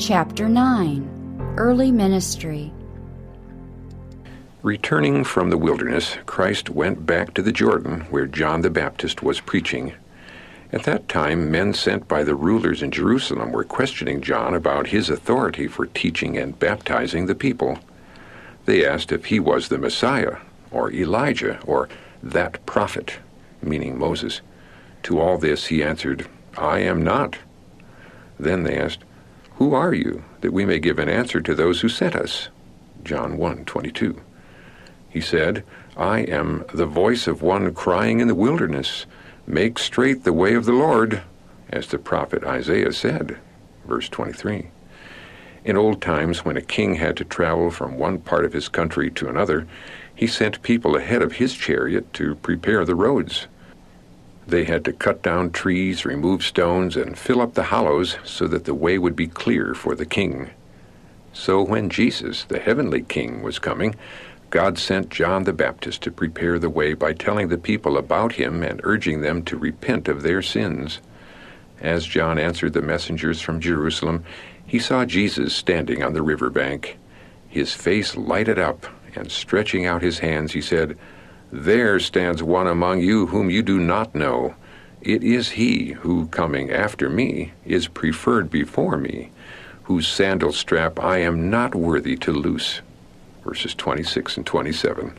Chapter 9. Early Ministry. Returning from the wilderness, Christ went back to the Jordan, where John the Baptist was preaching. At that time, men sent by the rulers in Jerusalem were questioning John about his authority for teaching and baptizing the people. They asked if he was the Messiah, or Elijah, or that prophet, meaning Moses. To all this he answered, "I am not." Then they asked, "Who are you, that we may give an answer to those who sent us?" John 1:22. He said, "I am the voice of one crying in the wilderness, 'Make straight the way of the Lord,' as the prophet Isaiah said." Verse 23. In old times, when a king had to travel from one part of his country to another, he sent people ahead of his chariot to prepare the roads. They had to cut down trees, remove stones, and fill up the hollows so that the way would be clear for the king. So when Jesus, the heavenly king, was coming, God sent John the Baptist to prepare the way by telling the people about him and urging them to repent of their sins. As John answered the messengers from Jerusalem, he saw Jesus standing on the riverbank. His face lighted up, and stretching out his hands, he said, "There stands one among you whom you do not know. It is he who, coming after me, is preferred before me, whose sandal strap I am not worthy to loose." Verses 26 and 27.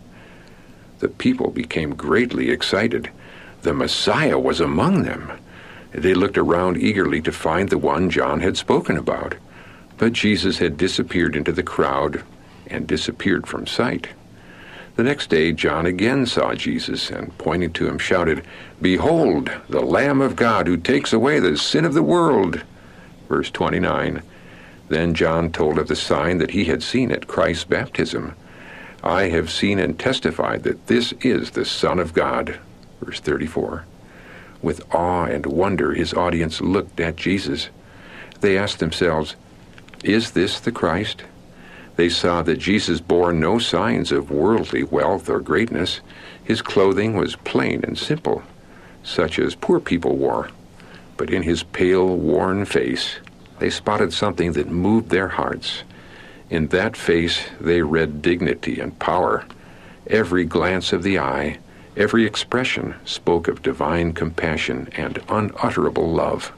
The people became greatly excited. The Messiah was among them. They looked around eagerly to find the one John had spoken about. But Jesus had disappeared into the crowd and disappeared from sight. The next day John again saw Jesus, and pointing to him shouted, "Behold, the Lamb of God who takes away the sin of the world." Verse 29. Then John told of the sign that he had seen at Christ's baptism. "I have seen and testified that this is the Son of God." Verse 34. With awe and wonder his audience looked at Jesus. They asked themselves, "Is this the Christ?" They saw that Jesus bore no signs of worldly wealth or greatness. His clothing was plain and simple, such as poor people wore. But in his pale, worn face, they spotted something that moved their hearts. In that face they read dignity and power. Every glance of the eye, every expression spoke of divine compassion and unutterable love.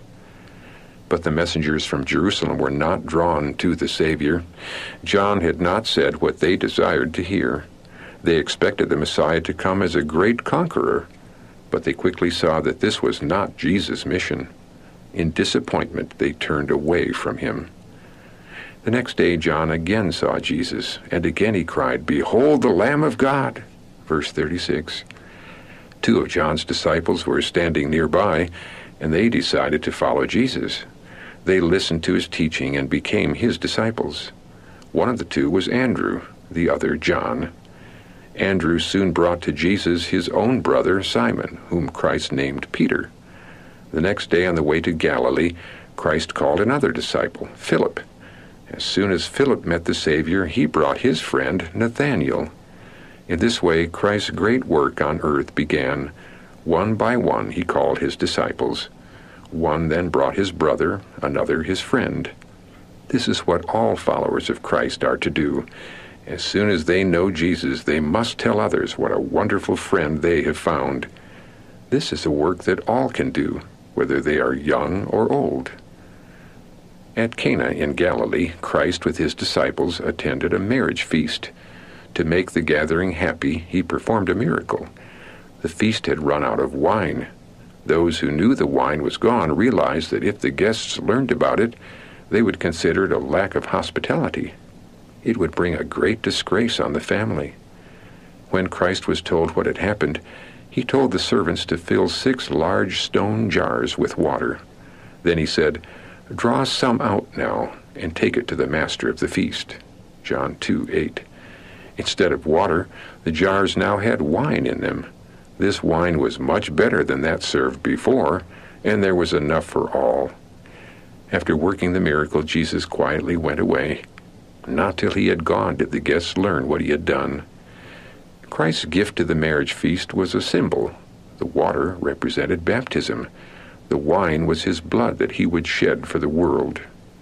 But the messengers from Jerusalem were not drawn to the Savior. John had not said what they desired to hear. They expected the Messiah to come as a great conqueror, but they quickly saw that this was not Jesus' mission. In disappointment, they turned away from him. The next day John again saw Jesus, and again he cried, "Behold the Lamb of God!" Verse 36. Two of John's disciples were standing nearby, and they decided to follow Jesus. They listened to his teaching and became his disciples. One of the two was Andrew, the other John. Andrew soon brought to Jesus his own brother Simon, whom Christ named Peter. The next day on the way to Galilee, Christ called another disciple, Philip. As soon as Philip met the Savior, he brought his friend Nathanael. In this way, Christ's great work on earth began. One by one he called his disciples. One then brought his brother, another his friend. This is what all followers of Christ are to do. As soon as they know Jesus, they must tell others what a wonderful friend they have found. This is a work that all can do, whether they are young or old. At Cana in Galilee, Christ with his disciples attended a marriage feast. To make the gathering happy, he performed a miracle. The feast had run out of wine. Those who knew the wine was gone realized that if the guests learned about it, they would consider it a lack of hospitality. It would bring a great disgrace on the family. When Christ was told what had happened, he told the servants to fill 6 large stone jars with water. Then he said, "Draw some out now and take it to the master of the feast." John 2:8. Instead of water, the jars now had wine in them. This wine was much better than that served before, and there was enough for all. After working the miracle, Jesus quietly went away. Not till he had gone did the guests learn what he had done. Christ's gift to the marriage feast was a symbol. The water represented baptism. The wine was his blood that he would shed for the world.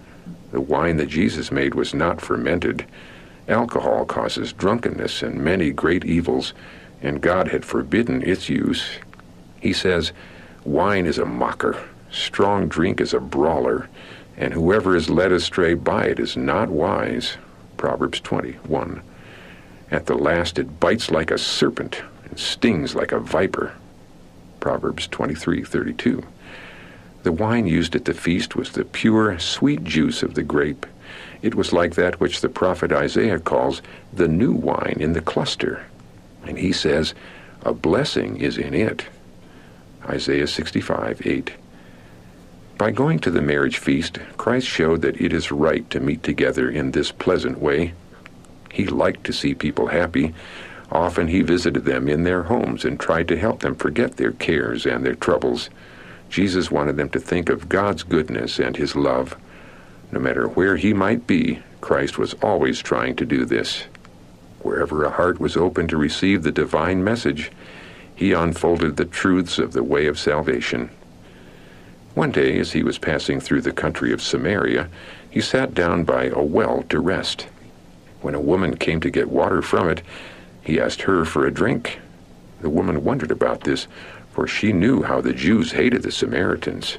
The wine that Jesus made was not fermented. Alcohol causes drunkenness and many great evils, and God had forbidden its use. He says, "Wine is a mocker, strong drink is a brawler, and whoever is led astray by it is not wise." Proverbs 20:1. At the last it bites like a serpent and stings like a viper. Proverbs 23:32. The wine used at the feast was the pure, sweet juice of the grape. It was like that which the prophet Isaiah calls the new wine in the cluster. And he says, "A blessing is in it." Isaiah 65:8. By going to the marriage feast, Christ showed that it is right to meet together in this pleasant way. He liked to see people happy. Often he visited them in their homes and tried to help them forget their cares and their troubles. Jesus wanted them to think of God's goodness and his love. No matter where he might be, Christ was always trying to do this. Wherever a heart was open to receive the divine message, he unfolded the truths of the way of salvation. One day, as he was passing through the country of Samaria, he sat down by a well to rest. When a woman came to get water from it, he asked her for a drink. The woman wondered about this, for she knew how the Jews hated the Samaritans.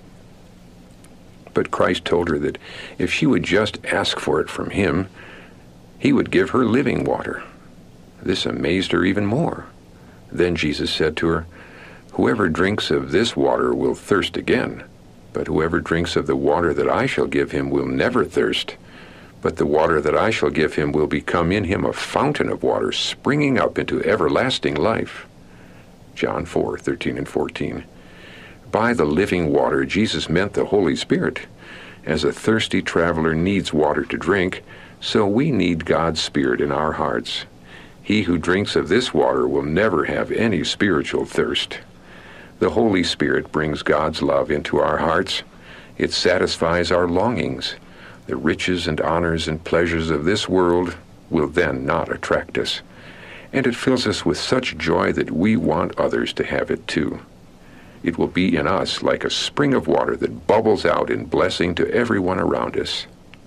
But Christ told her that if she would just ask for it from him, he would give her living water. This amazed her even more. Then Jesus said to her, "Whoever drinks of this water will thirst again, but whoever drinks of the water that I shall give him will never thirst. But the water that I shall give him will become in him a fountain of water springing up into everlasting life." John 4:13 and 14. By the living water, Jesus meant the Holy Spirit. As a thirsty traveler needs water to drink, so we need God's Spirit in our hearts. He who drinks of this water will never have any spiritual thirst. The Holy Spirit brings God's love into our hearts. It satisfies our longings. The riches and honors and pleasures of this world will then not attract us. And it fills us with such joy that we want others to have it too. It will be in us like a spring of water that bubbles out in blessing to everyone around us.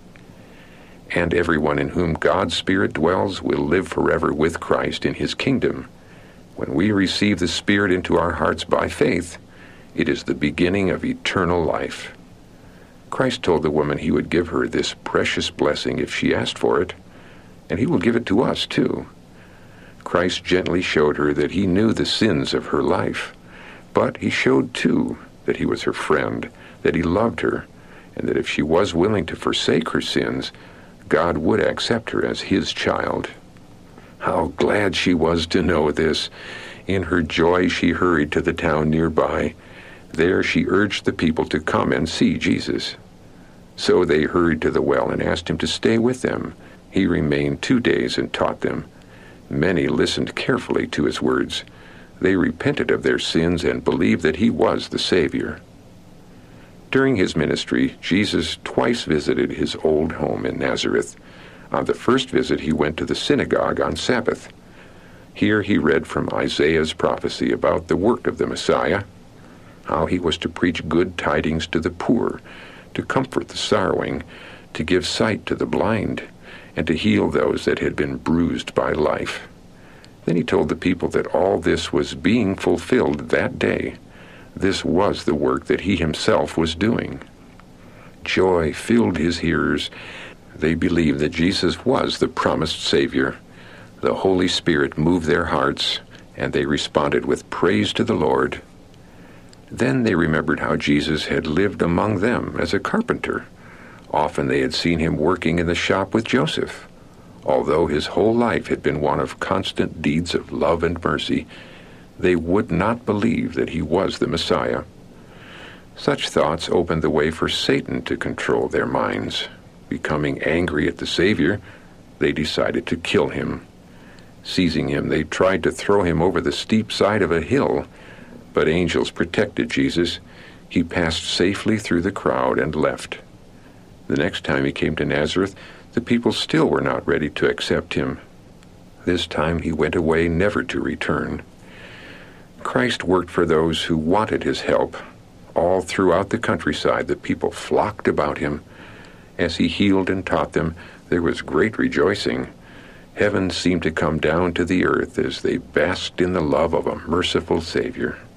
And everyone in whom God's Spirit dwells will live forever with Christ in his kingdom. When we receive the Spirit into our hearts by faith, it is the beginning of eternal life. Christ told the woman he would give her this precious blessing if she asked for it, and he will give it to us too. Christ gently showed her that he knew the sins of her life, but he showed too that he was her friend, that he loved her, and that if she was willing to forsake her sins, God would accept her as his child. How glad she was to know this. In her joy she hurried to the town nearby. There she urged the people to come and see Jesus. So they hurried to the well and asked him to stay with them. He remained 2 days and taught them. Many listened carefully to his words. They repented of their sins and believed that he was the Savior. During his ministry, Jesus twice visited his old home in Nazareth. On the first visit, he went to the synagogue on Sabbath. Here he read from Isaiah's prophecy about the work of the Messiah, how he was to preach good tidings to the poor, to comfort the sorrowing, to give sight to the blind, and to heal those that had been bruised by life. Then he told the people that all this was being fulfilled that day. This was the work that he himself was doing. Joy filled his hearers. They believed that Jesus was the promised Savior. The Holy Spirit moved their hearts, and they responded with praise to the Lord. Then they remembered how Jesus had lived among them as a carpenter. Often they had seen him working in the shop with Joseph. Although his whole life had been one of constant deeds of love and mercy, they would not believe that he was the Messiah. Such thoughts opened the way for Satan to control their minds. Becoming angry at the Savior, they decided to kill him. Seizing him, they tried to throw him over the steep side of a hill, but angels protected Jesus. He passed safely through the crowd and left. The next time he came to Nazareth, the people still were not ready to accept him. This time he went away never to return. Christ worked for those who wanted his help. All throughout the countryside, the people flocked about him. As he healed and taught them, there was great rejoicing. Heaven seemed to come down to the earth as they basked in the love of a merciful Savior.